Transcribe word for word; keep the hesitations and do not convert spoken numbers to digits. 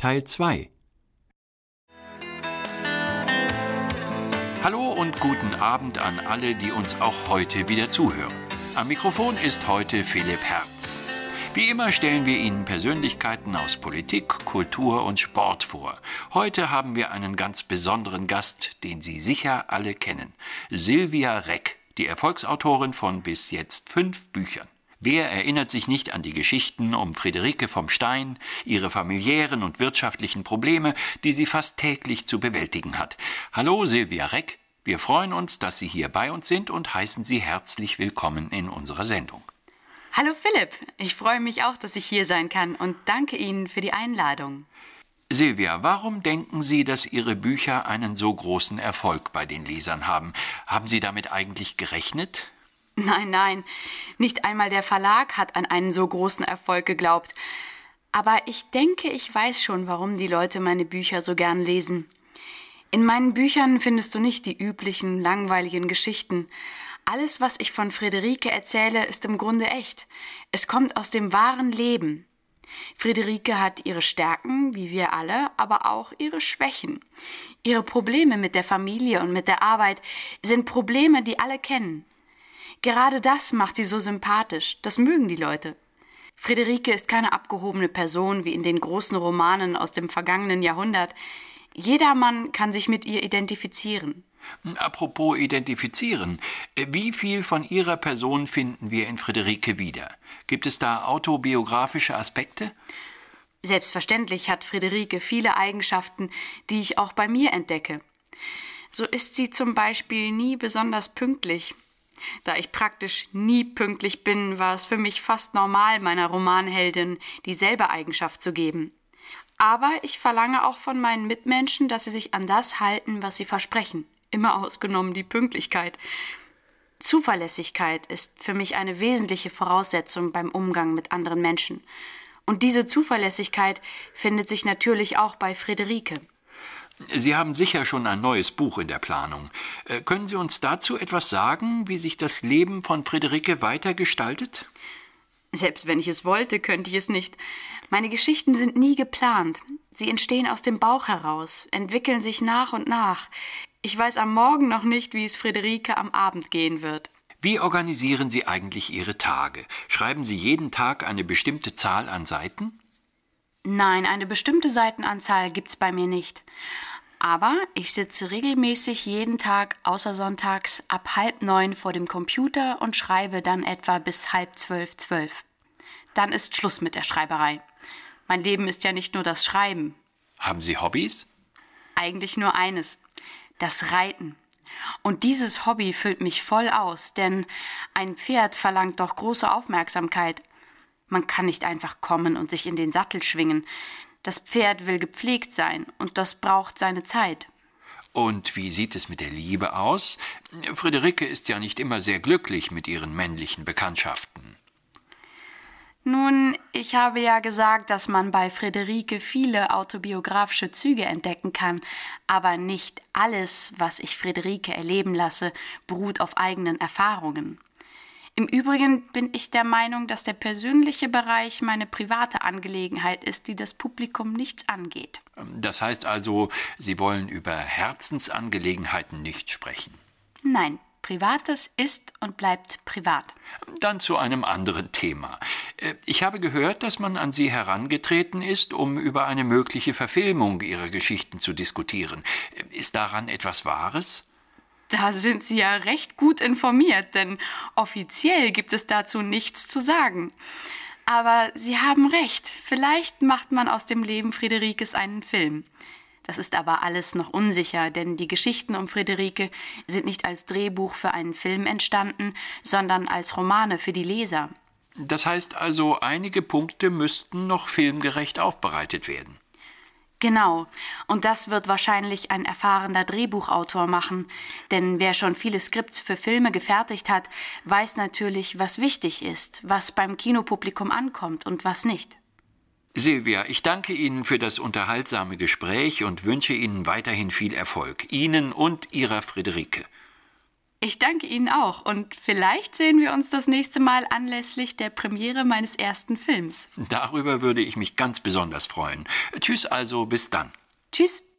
Teil zwei. Hallo und guten Abend an alle, die uns auch heute wieder zuhören. Am Mikrofon ist heute Philipp Herz. Wie immer stellen wir Ihnen Persönlichkeiten aus Politik, Kultur und Sport vor. Heute haben wir einen ganz besonderen Gast, den Sie sicher alle kennen. Sylvia Reck, die Erfolgsautorin von bis jetzt fünf Büchern. Wer erinnert sich nicht an die Geschichten um Friederike vom Stein, ihre familiären und wirtschaftlichen Probleme, die sie fast täglich zu bewältigen hat? Hallo Sylvia Reck, wir freuen uns, dass Sie hier bei uns sind und heißen Sie herzlich willkommen in unserer Sendung. Hallo Philipp, ich freue mich auch, dass ich hier sein kann und danke Ihnen für die Einladung. Sylvia, warum denken Sie, dass Ihre Bücher einen so großen Erfolg bei den Lesern haben? Haben Sie damit eigentlich gerechnet? Nein, nein, nicht einmal der Verlag hat an einen so großen Erfolg geglaubt. Aber ich denke, ich weiß schon, warum die Leute meine Bücher so gern lesen. In meinen Büchern findest du nicht die üblichen, langweiligen Geschichten. Alles, was ich von Friederike erzähle, ist im Grunde echt. Es kommt aus dem wahren Leben. Friederike hat ihre Stärken, wie wir alle, aber auch ihre Schwächen. Ihre Probleme mit der Familie und mit der Arbeit sind Probleme, die alle kennen. Gerade das macht sie so sympathisch, das mögen die Leute. Friederike ist keine abgehobene Person wie in den großen Romanen aus dem vergangenen Jahrhundert. Jedermann kann sich mit ihr identifizieren. Apropos identifizieren, wie viel von Ihrer Person finden wir in Friederike wieder? Gibt es da autobiografische Aspekte? Selbstverständlich hat Friederike viele Eigenschaften, die ich auch bei mir entdecke. So ist sie zum Beispiel nie besonders pünktlich. Da ich praktisch nie pünktlich bin, war es für mich fast normal, meiner Romanheldin dieselbe Eigenschaft zu geben. Aber ich verlange auch von meinen Mitmenschen, dass sie sich an das halten, was sie versprechen, immer ausgenommen die Pünktlichkeit. Zuverlässigkeit ist für mich eine wesentliche Voraussetzung beim Umgang mit anderen Menschen. Und diese Zuverlässigkeit findet sich natürlich auch bei Friederike. Sie haben sicher schon ein neues Buch in der Planung. Äh, können Sie uns dazu etwas sagen, wie sich das Leben von Friederike weiter gestaltet? Selbst wenn ich es wollte, könnte ich es nicht. Meine Geschichten sind nie geplant. Sie entstehen aus dem Bauch heraus, entwickeln sich nach und nach. Ich weiß am Morgen noch nicht, wie es Friederike am Abend gehen wird. Wie organisieren Sie eigentlich Ihre Tage? Schreiben Sie jeden Tag eine bestimmte Zahl an Seiten? Nein, eine bestimmte Seitenanzahl gibt's bei mir nicht. Aber ich sitze regelmäßig jeden Tag außer sonntags ab halb neun vor dem Computer und schreibe dann etwa bis halb zwölf, zwölf. Dann ist Schluss mit der Schreiberei. Mein Leben ist ja nicht nur das Schreiben. Haben Sie Hobbys? Eigentlich nur eines, das Reiten. Und dieses Hobby füllt mich voll aus, denn ein Pferd verlangt doch große Aufmerksamkeit. Man kann nicht einfach kommen und sich in den Sattel schwingen. Das Pferd will gepflegt sein und das braucht seine Zeit. Und wie sieht es mit der Liebe aus? Friederike ist ja nicht immer sehr glücklich mit ihren männlichen Bekanntschaften. Nun, ich habe ja gesagt, dass man bei Friederike viele autobiografische Züge entdecken kann, aber nicht alles, was ich Friederike erleben lasse, beruht auf eigenen Erfahrungen. Im Übrigen bin ich der Meinung, dass der persönliche Bereich meine private Angelegenheit ist, die das Publikum nichts angeht. Das heißt also, Sie wollen über Herzensangelegenheiten nicht sprechen? Nein, Privates ist und bleibt privat. Dann zu einem anderen Thema. Ich habe gehört, dass man an Sie herangetreten ist, um über eine mögliche Verfilmung Ihrer Geschichten zu diskutieren. Ist daran etwas Wahres? Da sind Sie ja recht gut informiert, denn offiziell gibt es dazu nichts zu sagen. Aber Sie haben recht, vielleicht macht man aus dem Leben Friederikes einen Film. Das ist aber alles noch unsicher, denn die Geschichten um Friederike sind nicht als Drehbuch für einen Film entstanden, sondern als Romane für die Leser. Das heißt also, einige Punkte müssten noch filmgerecht aufbereitet werden. Genau, und das wird wahrscheinlich ein erfahrener Drehbuchautor machen, denn wer schon viele Skripts für Filme gefertigt hat, weiß natürlich, was wichtig ist, was beim Kinopublikum ankommt und was nicht. Sylvia, ich danke Ihnen für das unterhaltsame Gespräch und wünsche Ihnen weiterhin viel Erfolg, Ihnen und Ihrer Friederike. Ich danke Ihnen auch und vielleicht sehen wir uns das nächste Mal anlässlich der Premiere meines ersten Films. Darüber würde ich mich ganz besonders freuen. Tschüss also, bis dann. Tschüss.